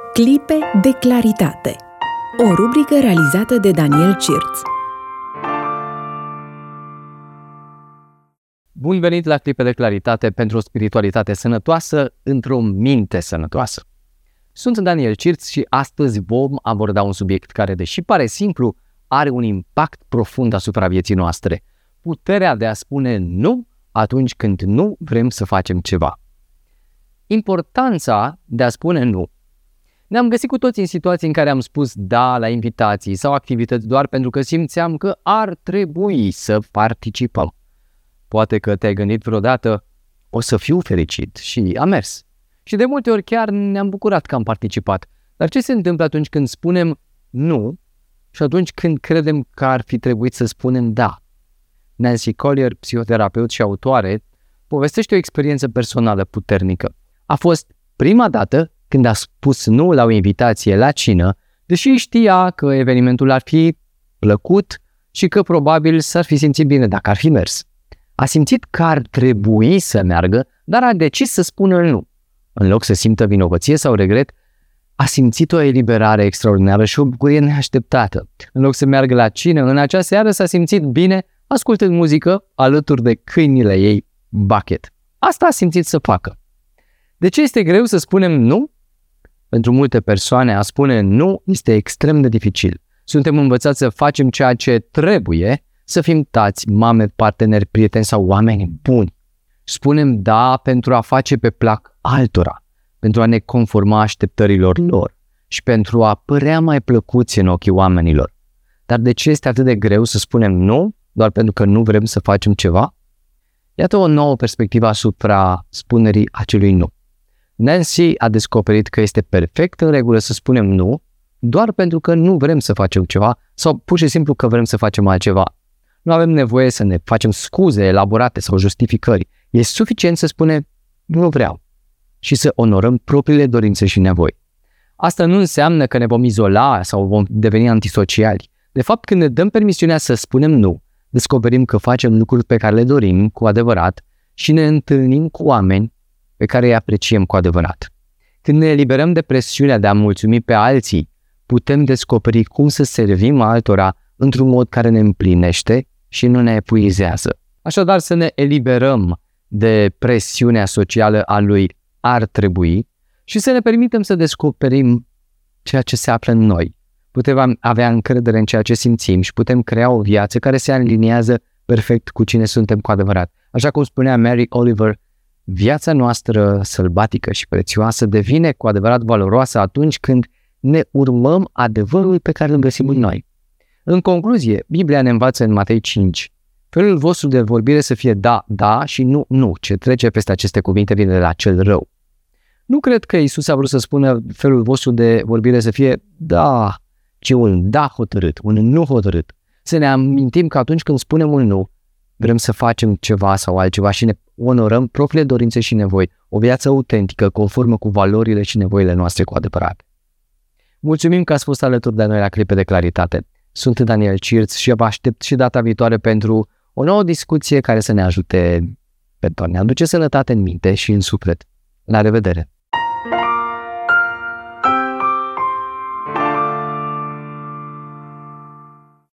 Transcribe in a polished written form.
Clipe de claritate. O rubrică realizată de Daniel Cirț. Bun venit la Clipe de claritate pentru o spiritualitate sănătoasă într-o minte sănătoasă. Sunt Daniel Cirț și astăzi vom aborda un subiect care, deși pare simplu, are un impact profund asupra vieții noastre. Puterea de a spune nu atunci când nu vrem să facem ceva. Importanța de a spune nu. Ne-am găsit cu toții în situații în care am spus da la invitații sau activități doar pentru că simțeam că ar trebui să participăm. Poate că te-ai gândit vreodată, o să fiu fericit, și a mers. Și de multe ori chiar ne-am bucurat că am participat. Dar ce se întâmplă atunci când spunem nu și atunci când credem că ar fi trebuit să spunem da? Nancy Collier, psihoterapeut și autoare, povestește o experiență personală puternică. A fost prima dată când a spus nu la o invitație la cină, deși știa că evenimentul ar fi plăcut și că probabil s-ar fi simțit bine dacă ar fi mers. A simțit că ar trebui să meargă, dar a decis să spună nu. În loc să simtă vinovăție sau regret, a simțit o eliberare extraordinară și o bucurie neașteptată. În loc să meargă la cină, în acea seară s-a simțit bine ascultând muzică alături de câinile ei Bucket. Asta a simțit să facă. De ce este greu să spunem nu? Pentru multe persoane, a spune nu este extrem de dificil. Suntem învățați să facem ceea ce trebuie, să fim tați, mame, parteneri, prieteni sau oameni buni. Spunem da pentru a face pe plac altora, pentru a ne conforma așteptărilor lor și pentru a părea mai plăcuți în ochii oamenilor. Dar de ce este atât de greu să spunem nu doar pentru că nu vrem să facem ceva? Iată o nouă perspectivă asupra spunerii acelui nu. Nancy a descoperit că este perfect în regulă să spunem nu doar pentru că nu vrem să facem ceva sau pur și simplu că vrem să facem altceva. Nu avem nevoie să ne facem scuze elaborate sau justificări. E suficient să spunem nu vreau și să onorăm propriile dorințe și nevoi. Asta nu înseamnă că ne vom izola sau vom deveni antisociali. De fapt, când ne dăm permisiunea să spunem nu, descoperim că facem lucruri pe care le dorim cu adevărat și ne întâlnim cu oameni pe care îi apreciem cu adevărat. Când ne eliberăm de presiunea de a mulțumi pe alții, putem descoperi cum să servim altora într-un mod care ne împlinește și nu ne epuizează. Așadar, să ne eliberăm de presiunea socială a lui ar trebui și să ne permitem să descoperim ceea ce se află în noi. Putem avea încredere în ceea ce simțim și putem crea o viață care se aliniază perfect cu cine suntem cu adevărat. Așa cum spunea Mary Oliver, viața noastră sălbatică și prețioasă devine cu adevărat valoroasă atunci când ne urmăm adevărul pe care îl găsim în noi. În concluzie, Biblia ne învață în Matei 5, felul vostru de vorbire să fie da, da și nu, nu. Ce trece peste aceste cuvinte vine de la cel rău. Nu cred că Iisus a vrut să spună felul vostru de vorbire să fie da, ci un da hotărât, un nu hotărât. Să ne amintim că atunci când spunem un nu, vrem să facem ceva sau altceva și ne onorăm propriile dorințe și nevoi, o viață autentică, conformă cu valorile și nevoile noastre cu adevărat. Mulțumim că ați fost alături de noi la Clipe de claritate. Sunt Daniel Cirț și vă aștept și data viitoare pentru o nouă discuție care să ne ajute pentru a ne aduce sănătate în minte și în suflet. La revedere!